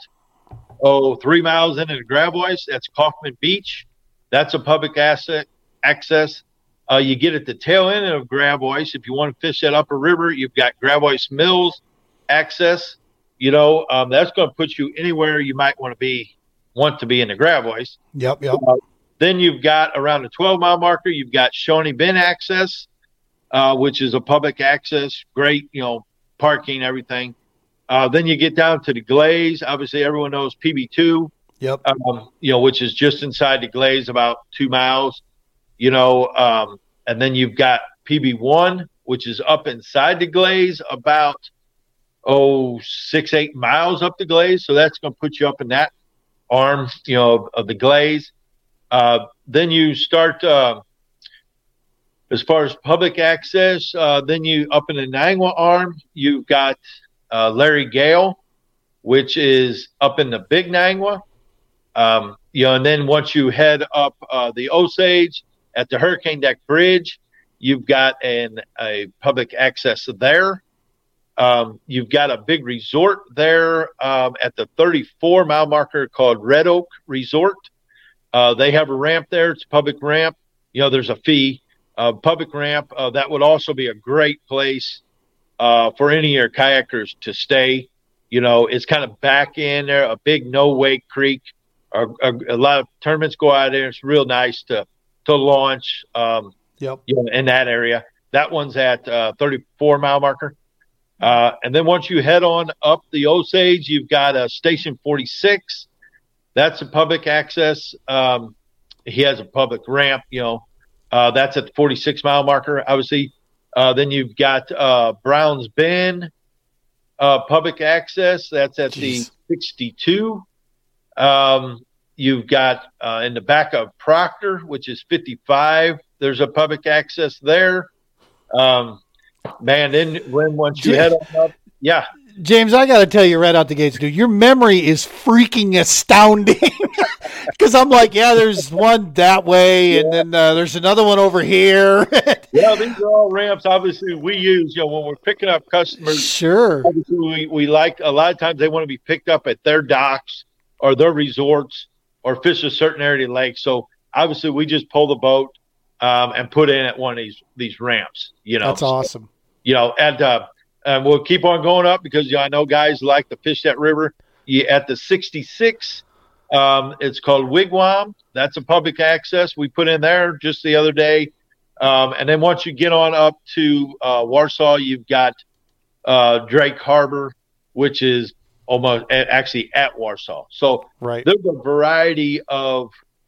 oh, three miles into the Gravois. That's Kaufman Beach. That's a public asset access. Uh, you get at the tail end of Gravois. If you want to fish that upper river, you've got Gravois Mills access. You know, um, that's going to put you anywhere you might want to be, want to be in the Gravois. Yep, yep. Uh, Then you've got around the twelve mile marker, you've got Shawnee Bend access, uh, which is a public access, great, you know, parking, everything. Uh, then you get down to the Glaze. Obviously, everyone knows P B two, yep. um, you know, which is just inside the Glaze, about two miles, you know. Um, and then you've got P B one, which is up inside the Glaze, about, oh, six, eight miles up the Glaze. So that's going to put you up in that arm, you know, of, of the Glaze. Uh, then you start, uh, as far as public access, uh, then you up in the Nangwa arm, you've got uh, Larry Gale, which is up in the Big Nangwa. Um, you know, and then once you head up uh, the Osage at the Hurricane Deck Bridge, you've got an a public access there. Um, you've got a big resort there um, at the thirty-four mile marker called Red Oak Resort. Uh, they have a ramp there. It's a public ramp. You know, there's a fee. Uh, public ramp. Uh, that would also be a great place uh, for any of your kayakers to stay. You know, it's kind of back in there, a big no-wake creek. A, a, a lot of tournaments go out there. It's real nice to to launch um, yep. you know, in that area. That one's at uh, thirty-four mile marker. Uh, and then once you head on up the Osage, you've got uh, Station forty-six. That's a public access. Um, he has a public ramp, you know. Uh, that's at the forty-six mile marker, obviously. Uh, then you've got uh, Browns Bend, uh, public access. That's at Jeez. the sixty-two. Um, you've got uh, in the back of Proctor, which is fifty-five. There's a public access there. Um, man, then when once you Jeez. head on up, yeah. James, I got to tell you right out the gates, dude, your memory is freaking astounding. Because I'm like, yeah, there's one that way, yeah. and then uh, there's another one over here. Yeah, these are all ramps. Obviously, we use, you know, when we're picking up customers. Sure. Obviously, we, we like, a lot of times they want to be picked up at their docks or their resorts or fish a certain area of the lake. So, obviously, we just pull the boat um, and put in at one of these, these ramps, you know. That's awesome. So, you know, and, uh, and we'll keep on going up because, you know, I know guys like to fish that river. You, at the sixty-six, um, it's called Wigwam. That's a public access. We put in there just the other day. Um, and then once you get on up to uh, Warsaw, you've got uh, Drake Harbor, which is almost actually at Warsaw. So right. there's a variety of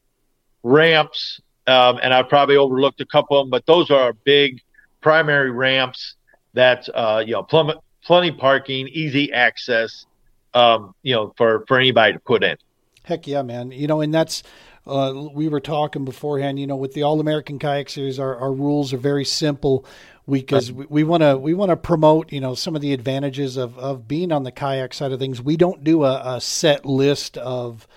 ramps, um, and I probably overlooked a couple of them, but those are our big primary ramps that, uh, you know, pl- plenty parking, easy access, um, you know, for, for anybody to put in. Heck yeah, man. You know, and that's, uh, we were talking beforehand, you know, with the All-American Kayak Series, our, our rules are very simple. We, cause we want to, we want to promote, you know, some of the advantages of, of being on the kayak side of things. We don't do a, a set list of,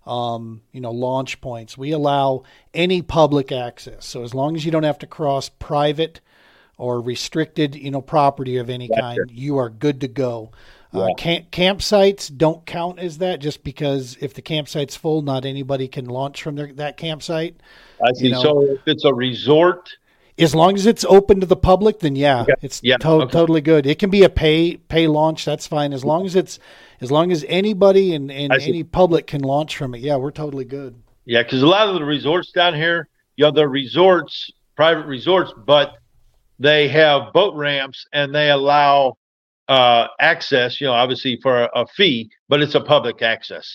um, you know, launch points. We allow any public access. So as long as you don't have to cross private or restricted, you know, property of any That's kind, it. you are good to go. Yeah. Uh, camp, campsites don't count as that, just because if the campsite's full, not anybody can launch from their, that campsite. I see. You know, So if it's a resort, as long as it's open to the public, then yeah, Okay. it's Yeah. to- Okay. totally good. It can be a pay pay launch. That's fine. As long as it's, as long as anybody and, and I see. any public can launch from it. Yeah, we're totally good. yeah, because a lot of the resorts down here, you know, they're resorts, private resorts, but they have boat ramps and they allow uh, access, you know, obviously for a, a fee, but it's a public access.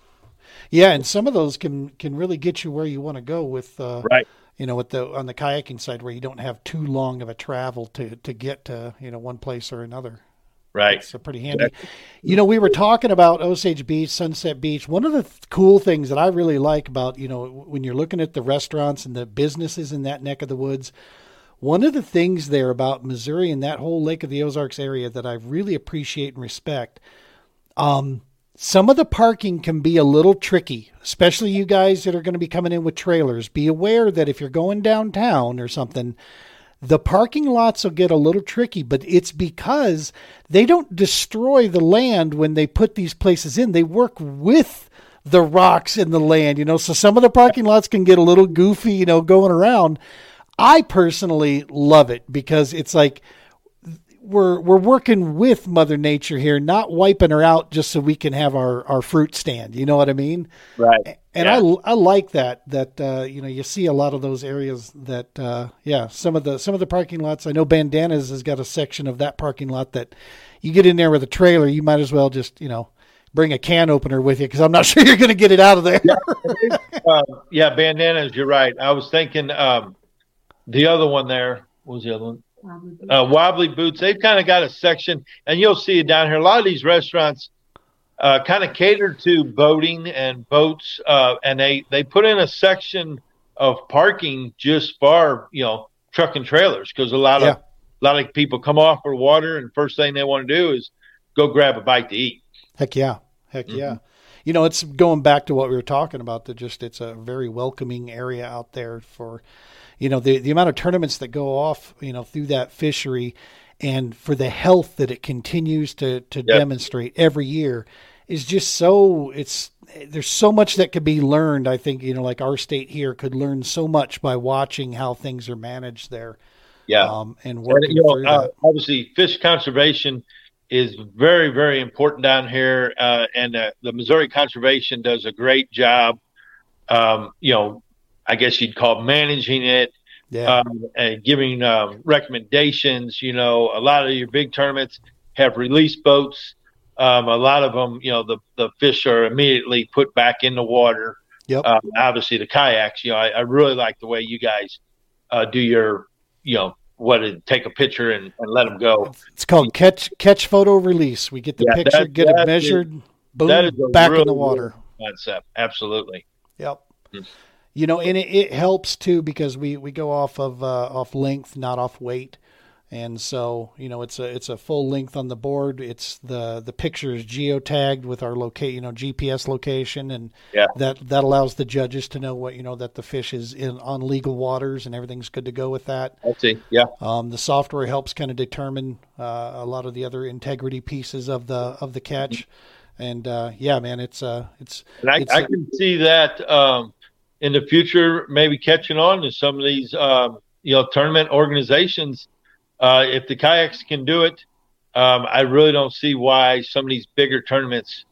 Yeah. And some of those can, can really get you where you want to go with, uh, Right. you know, with the, on the kayaking side where you don't have too long of a travel to, to get to, you know, one place or another. Right. So pretty handy. You know, we were talking about Osage Beach, Sunset Beach. One of the th- cool things that I really like about, you know, when you're looking at the restaurants and the businesses in that neck of the woods, one of the things there about Missouri and that whole Lake of the Ozarks area that I really appreciate and respect, um, some of the parking can be a little tricky, especially you guys that are going to be coming in with trailers. Be aware that if you're going downtown or something, the parking lots will get a little tricky, but it's because they don't destroy the land when they put these places in. They work with the rocks in the land, you know, so some of the parking lots can get a little goofy, you know, going around. I personally love it because it's like we're we're working with Mother Nature here, not wiping her out just so we can have our, our fruit stand. You know what I mean? Right. And Yeah. I, I like that, that, uh, you know, you see a lot of those areas that, uh, yeah, some of the, some of the parking lots, I know Bandanas has got a section of that parking lot that you get in there with a trailer, you might as well just, you know, bring a can opener with you, cause I'm not sure you're going to get it out of there. Yeah. uh, yeah, Bandanas, you're right. I was thinking um, the other one there, what was the other one? Uh, Wobbly Boots. They've kind of got a section, and you'll see it down here. A lot of these restaurants uh, kind of cater to boating and boats, uh, and they, they put in a section of parking just for, you know, truck and trailers, because a lot Yeah. of a lot of people come off for water, and first thing they want to do is go grab a bite to eat. Heck yeah. Heck Mm-hmm. yeah. You know, it's going back to what we were talking about, that just, it's a very welcoming area out there for, you know, the, the amount of tournaments that go off, you know, through that fishery, and for the health that it continues to, to Yep. demonstrate every year is just so, it's, there's so much that could be learned. I think, you know, like our state here could learn so much by watching how things are managed there. Yeah. Um, and And, working you know, through uh, that. obviously, fish conservation is very, very important down here, uh, and uh, the Missouri Conservation does a great job. Um, you know, I guess you'd call it managing it, Yeah. um, and giving um, recommendations. You know, a lot of your big tournaments have release boats. Um, a lot of them, you know, the the fish are immediately put back in the water. Yep. Um, obviously, the kayaks. You know, I, I really like the way you guys uh, do your, you know, what it, take a picture and, and let them go. It's called catch, catch photo release. We get the Yeah, picture, that- get that it is- measured, boom, that is a back in really, the water. really concept. Absolutely. Yep. Hmm. You know, and it, it helps too, because we, we go off of, uh, off length, not off weight. And so, you know, it's a, it's a full length on the board. It's the, the picture is geotagged with our locate, you know, G P S location. And Yeah. that, that allows the judges to know what, you know, that the fish is in on legal waters and everything's good to go with that. I see. Yeah. Um, the software helps kind of determine, uh, a lot of the other integrity pieces of the, of the catch. And, uh, yeah, man, it's, uh, it's, And I, it's, I can see that um, in the future, maybe catching on to some of these, um, you know, tournament organizations. Uh, if the kayaks can do it, um, I really don't see why some of these bigger tournaments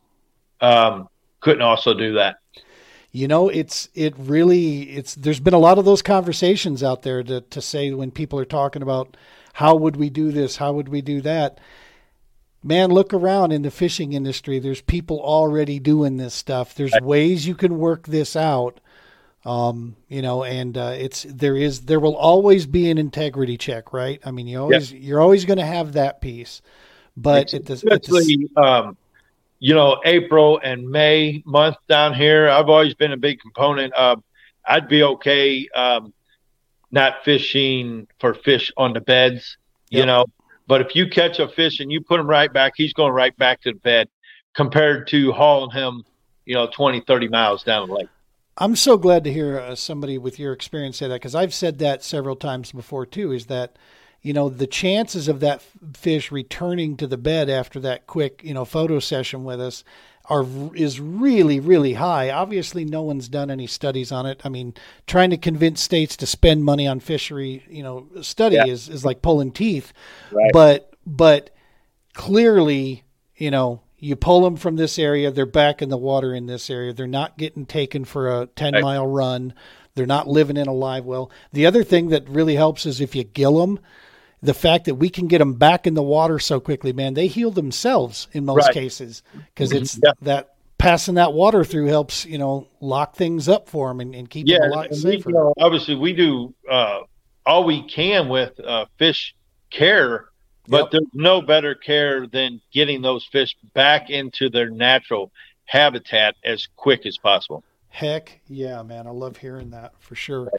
um, couldn't also do that. You know, it's, it really, it's, there's been a lot of those conversations out there to, to say when people are talking about how would we do this? How would we do that? man, look around in the fishing industry. There's people already doing this stuff. There's ways you can work this out. Um, you know, and, uh, it's, there is, there will always be an integrity check, right? I mean, you always, yep. you're always going to have that piece, but at the, especially, at the, um, you know, April and May month down here, I've always been a big component of, I'd be okay, um, not fishing for fish on the beds, you yep. know, but if you catch a fish and you put him right back, he's going right back to the bed compared to hauling him, you know, twenty, thirty miles down the lake. I'm so glad to hear uh, somebody with your experience say that, because I've said that several times before too, is that, you know, the chances of that f- fish returning to the bed after that quick, you know, photo session with us are, is really, really high. Obviously, no one's done any studies on it. I mean, trying to convince states to spend money on fishery, you know, study yeah. is, is like pulling teeth, right. but, but clearly, you know, you pull them from this area, they're back in the water in this area. They're not getting taken for a ten mile run. They're not living in a live well. The other thing that really helps is if you gill them, the fact that we can get them back in the water so quickly, man, they heal themselves in most right. cases, because it's yeah. that passing that water through helps, you know, lock things up for them and, and keep yeah, them a lot safer. We, you know, obviously we do uh, all we can with uh, fish care, but yep. there's no better care than getting those fish back into their natural habitat as quick as possible. Heck yeah, man. I love hearing that for sure.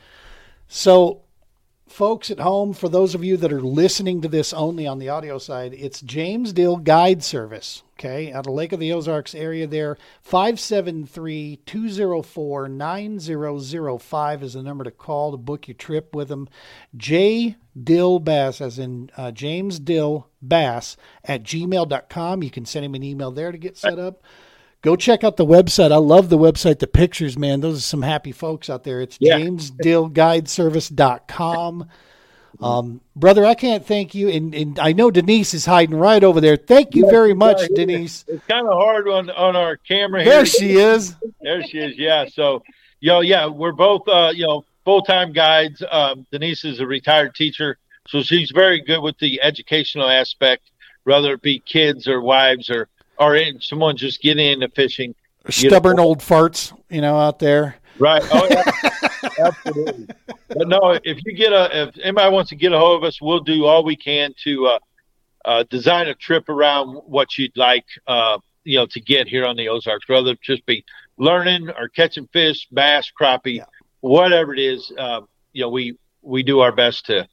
So folks at home, for those of you that are listening to this only on the audio side, it's James Dill Guide Service, okay, out of Lake of the Ozarks area there. five seven three, two oh four, nine oh oh five is the number to call to book your trip with them. J. Dill Bass, as in uh, James Dill Bass at gmail dot com. You can send him an email there to get set up. Go check out the website. I love the website, the pictures, man. Those are some happy folks out there. It's yeah. james dill guide service dot com. Um, brother, I can't thank you. And, and I know Denise is hiding right over there. Thank you yeah, very much, right. Denise. It's kind of hard on, on our camera here. There she is. There she is. Yeah. So, you know, yeah, we're both, uh, you know, full-time guides. Um, Denise is a retired teacher, so she's very good with the educational aspect, whether it be kids or wives or, or in, someone just getting into fishing. Stubborn know. old farts, you know, out there. Right. Oh, yeah. Absolutely. But no, if you get a, if anybody wants to get a hold of us, we'll do all we can to uh, uh, design a trip around what you'd like, uh, you know, to get here on the Ozarks, whether it just be learning or catching fish, bass, crappie, yeah. whatever it is. Uh, you know, we, we do our best to,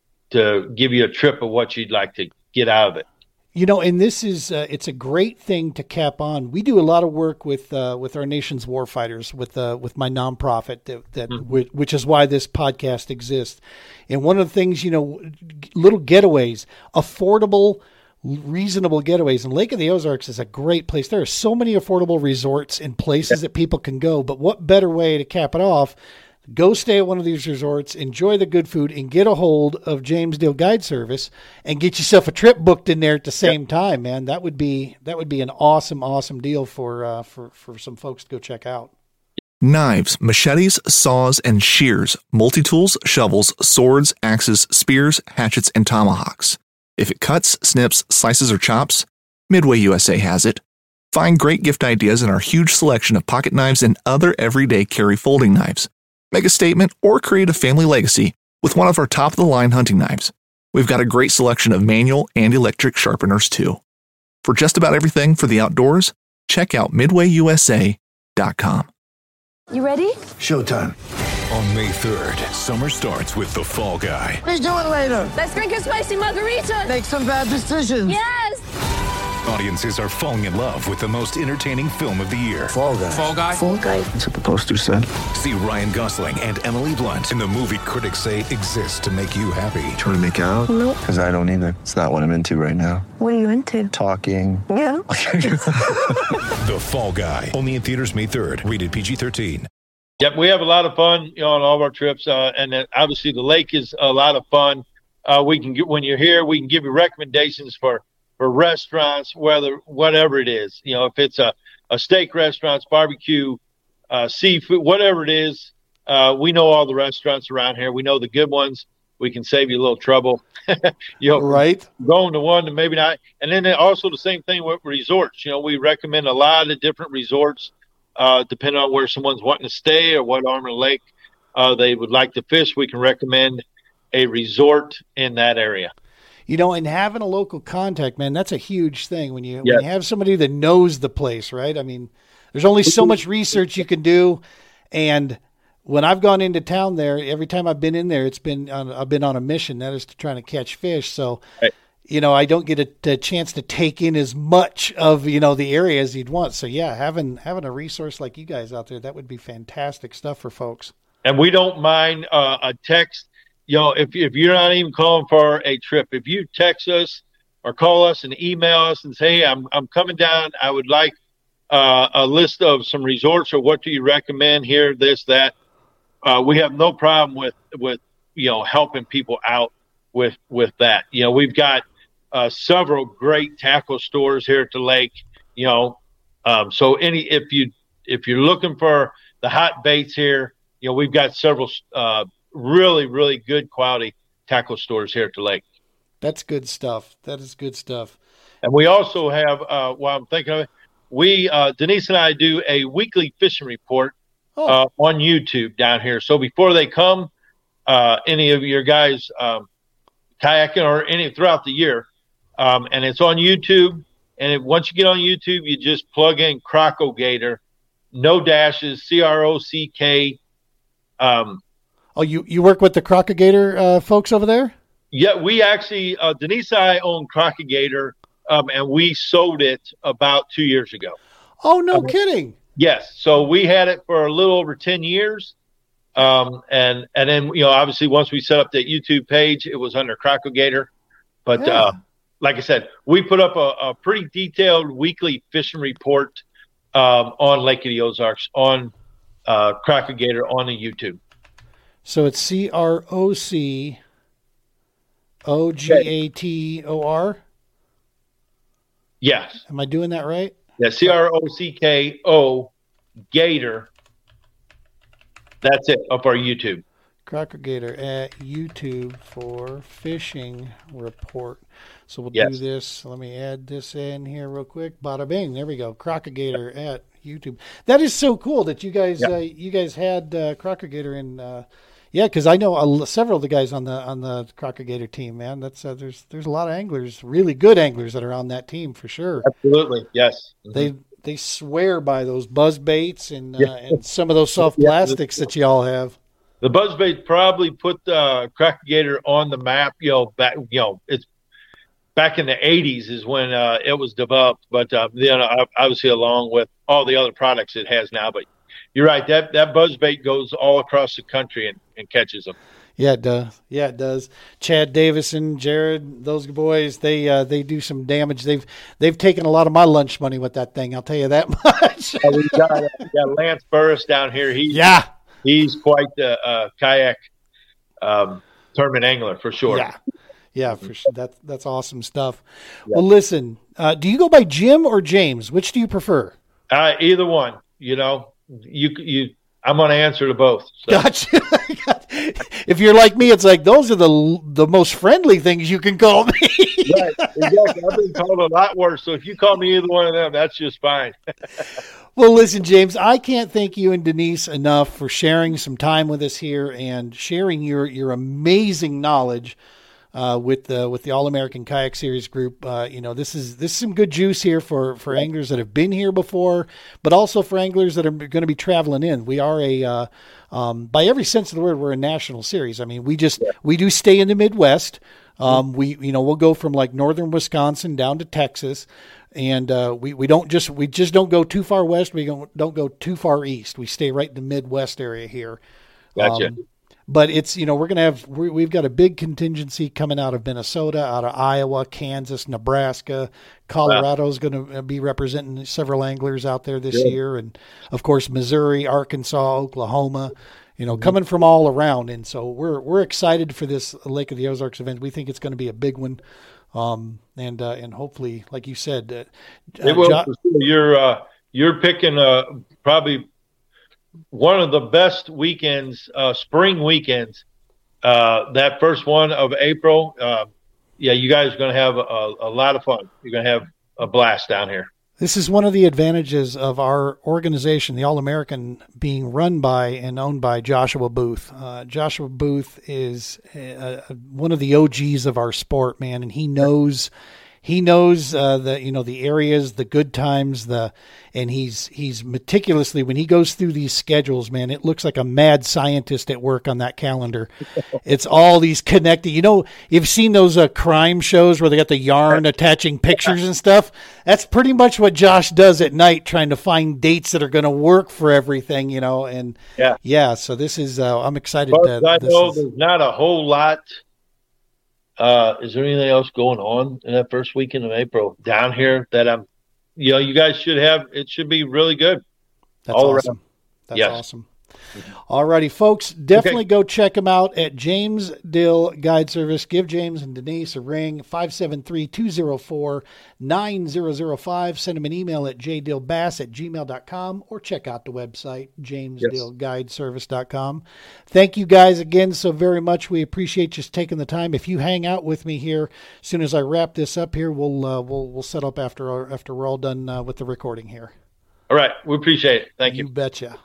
to give you a trip of what you'd like to get out of it. You know, and this is, uh, it's a great thing to cap on. We do a lot of work with, uh, with our nation's warfighters, with, uh, with my nonprofit that, that mm-hmm. w- which is why this podcast exists. And one of the things, you know, little getaways, affordable, reasonable getaways. And Lake of the Ozarks is a great place. There are so many affordable resorts and places yeah. that people can go, but what better way to cap it off? Go stay at one of these resorts, enjoy the good food, and get a hold of James Dill Guide Service and get yourself a trip booked in there at the same yep. time, man. That would be that would be an awesome, awesome deal for uh, for for some folks to go check out. Knives, machetes, saws, and shears, multi-tools, shovels, swords, axes, spears, hatchets, and tomahawks. If it cuts, snips, slices, or chops, Midway U S A has it. Find great gift ideas in our huge selection of pocket knives and other everyday carry folding knives. Make a statement or create a family legacy with one of our top-of-the-line hunting knives. We've got a great selection of manual and electric sharpeners, too. For just about everything for the outdoors, check out midway u s a dot com. You ready? Showtime. On May third, summer starts with The Fall Guy. Let's do it later. Let's drink a spicy margarita. Make some bad decisions. Yes! Audiences are falling in love with the most entertaining film of the year. Fall Guy. Fall Guy. Fall Guy. That's what the poster said. See Ryan Gosling and Emily Blunt in the movie critics say exists to make you happy. Trying to make it out? Nope. Because I don't either. It's not what I'm into right now. What are you into? Talking. Yeah. The Fall Guy. Only in theaters May third. Rated P G thirteen. Yep, we have a lot of fun, you know, on all of our trips, uh, and then obviously the lake is a lot of fun. Uh, we can get when you're here, we can give you recommendations for, for restaurants, whether whatever it is. You know, if it's a, a steak restaurants, barbecue, uh, seafood, whatever it is. Uh, we know all the restaurants around here. We know the good ones. we can save you a little trouble. you know, right. Going to one and maybe not. And then also the same thing with resorts. You know, we recommend a lot of different resorts, uh, depending on where someone's wanting to stay or what arm of the lake uh, they would like to fish. We can recommend a resort in that area. You know, and having a local contact, man, that's a huge thing when you, yes. when you have somebody that knows the place, right? I mean, there's only so much research you can do. And when I've gone into town there, every time I've been in there, it's been on, I've been on a mission, that is to trying to catch fish. So, right. you know, I don't get a, a chance to take in as much of, you know, the area as you'd want. So yeah, having, having a resource like you guys out there, that would be fantastic stuff for folks. And we don't mind uh, a text. You know, if, if you're not even calling for a trip, if you text us or call us and email us and say, hey, I'm, I'm coming down, I would like uh, a list of some resorts or what do you recommend here, this, that. Uh, we have no problem with, with, you know, helping people out with, with that. You know, we've got uh, several great tackle stores here at the lake, you know. Um, so any, if you, if you're looking for the hot baits here, you know, we've got several uh, really, really good quality tackle stores here at the lake. That's good stuff. That is good stuff. And we also have, uh, while I'm thinking of it, we, uh, Denise and I do a weekly fishing report oh. uh, on YouTube down here. So before they come, uh, any of your guys um, kayaking or any throughout the year, um, and it's on YouTube. And it, once you get on YouTube, you just plug in Crockogator, no dashes, C R O C K. Um, oh, you, you work with the Crockogator uh, folks over there? Yeah, we actually, uh, Denise and I own Crockogator, um, and we sold it about two years ago. Oh, no um, kidding. Yes. So we had it for a little over ten years. Um, and, and then, you know, obviously once we set up that YouTube page, it was under Crockogator. But yeah. uh, like I said, we put up a, a pretty detailed weekly fishing report um, on Lake of the Ozarks, on uh, Crockogator on the YouTube. So it's C R O C O G A T O R? Yes. Am I doing that right? Yeah, C R O C K O, Gator. That's it, up our YouTube. Crockogator at YouTube for fishing report. So we'll yes. do this. Let me add this in here real quick. Bada bing. There we go. Crockogator yep. at YouTube. That is so cool that you guys yep. uh, you guys had uh, Crockogator in. Uh, yeah, because I know uh, several of the guys on the on the Crockogator team. Man, that's uh, there's there's a lot of anglers, really good anglers that are on that team for sure. Absolutely, yes. Mm-hmm. They they swear by those buzz baits and uh, yeah. and some of those soft plastics yeah. that y'all have. The buzzbait probably put uh, Crockogator on the map. You know, back you know it's back in the eighties is when uh, it was developed. But uh, then uh, obviously along with all the other products it has now. But you're right, that that buzzbait goes all across the country and, and catches them. Yeah, it does. Yeah, it does. Chad Davison, Jared, those boys, they uh, they do some damage. They've they've taken a lot of my lunch money with that thing. I'll tell you that much. uh, we got uh, we got Lance Burris down here. He's yeah. He's quite the uh, kayak um, tournament angler for sure. Yeah, yeah, for sure. That's that's awesome stuff. Yeah. Well, listen, uh, do you go by Jim or James? Which do you prefer? Uh, either one. You know, you you. I'm going to answer to both. So. Gotcha. If you're like me, it's like those are the the most friendly things you can call me. Right. Exactly. I've been called a lot worse. So if you call me either one of them, that's just fine. Well, listen, James, I can't thank you and Denise enough for sharing some time with us here and sharing your, your amazing knowledge uh, with the with the All American Kayak Series group. Uh, you know, this is this is some good juice here for, for yeah. anglers that have been here before, but also for anglers that are going to be traveling in. We are a uh, um, by every sense of the word, we're a national series. I mean, we just yeah. we do stay in the Midwest. Um, we you know we'll go from like northern Wisconsin down to Texas. And uh, we, we don't just we just don't go too far west. We don't don't go too far east. We stay right in the Midwest area here. Gotcha. Um, but it's you know we're gonna have we, we've got a big contingency coming out of Minnesota, out of Iowa, Kansas, Nebraska, Colorado's wow. going to be representing several anglers out there this Good. year, and of course Missouri, Arkansas, Oklahoma. You know, mm-hmm. coming from all around, and so we're we're excited for this Lake of the Ozarks event. We think it's going to be a big one. Um, and, uh, and hopefully, like you said, uh, it will. Jo- you're, uh, you're picking, uh, probably one of the best weekends, uh, spring weekends uh, that first one of April, uh, yeah, you guys are going to have a, a lot of fun. You're going to have a blast down here. This is one of the advantages of our organization, the All-American, being run by and owned by Joshua Booth. Uh, Joshua Booth is uh, one of the O Gs of our sport, man, and he knows he knows uh, the you know the areas, the good times, the and he's he's meticulously when he goes through these schedules, man. It looks like a mad scientist at work on that calendar. It's all these connected. You know, you've seen those uh, crime shows where they got the yarn attaching pictures and stuff. That's pretty much what Josh does at night, trying to find dates that are going to work for everything. You know, and yeah, yeah. So this is uh, I'm excited. Well, to, I this know is, there's not a whole lot. Uh, is there anything else going on in that first weekend of April down here that I'm, you know, you guys should have, it should be really good. That's all awesome. around. That's Yes. awesome. All righty, folks, definitely Okay. go check them out at James Dill Guide Service. Give James and Denise a ring, five seven three, two oh four, nine zero zero five. Send them an email at j dill bass at gmail dot com or check out the website, james dill guide service dot com. Thank you guys again so very much. We appreciate you taking the time. If you hang out with me here, as soon as I wrap this up here, we'll uh, we'll we'll set up after our, after we're all done uh, with the recording here. All right. We appreciate it. Thank you. You betcha.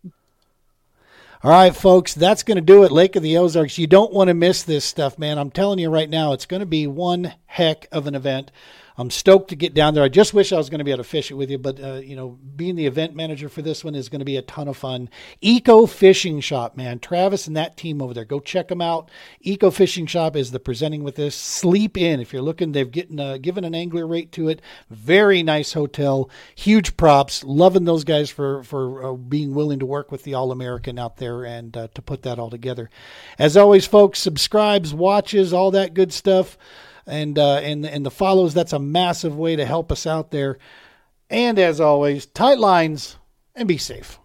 All right, folks, that's going to do it. Lake of the Ozarks. You don't want to miss this stuff, man. I'm telling you right now, it's going to be one heck of an event. I'm stoked to get down there. I just wish I was going to be able to fish it with you, but, uh, you know, being the event manager for this one is going to be a ton of fun. Eco Fishing Shop, man. Travis and that team over there. Go check them out. Eco Fishing Shop is the presenting with this. Sleep In. If you're looking, they've getting, uh, given an angler rate to it. Very nice hotel. Huge props. Loving those guys for, for uh, being willing to work with the All-American out there and uh, to put that all together. As always, folks, subscribes, watches, all that good stuff. And, uh, and, and the follows, that's a massive way to help us out there. And as always, tight lines and be safe.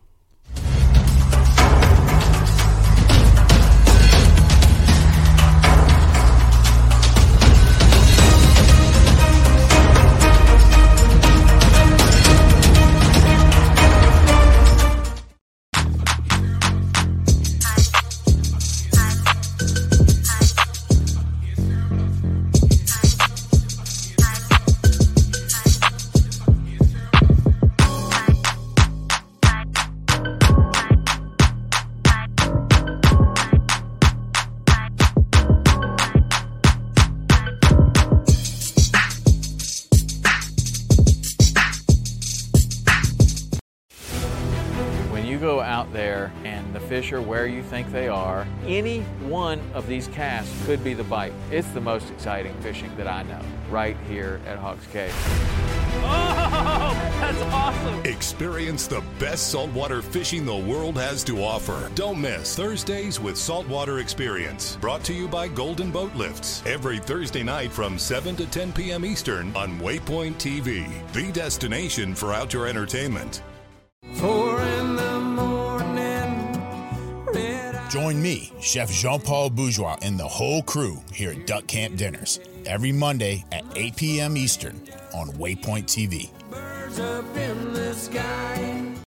Go out there and the fish are where you think they are, any one of these casts could be the bite. It's the most exciting fishing that I know, right here at Hawks Cave. Oh, that's awesome! Experience the best saltwater fishing the world has to offer. Don't miss Thursdays with Saltwater Experience, brought to you by Golden Boat Lifts, every Thursday night from seven to ten p.m. Eastern on Waypoint T V, the destination for outdoor entertainment. Four in the morning. Join me, Chef Jean-Paul Bourgeois, and the whole crew here at Duck Camp Dinners every Monday at eight p.m. Eastern on Waypoint T V. Birds up in the sky.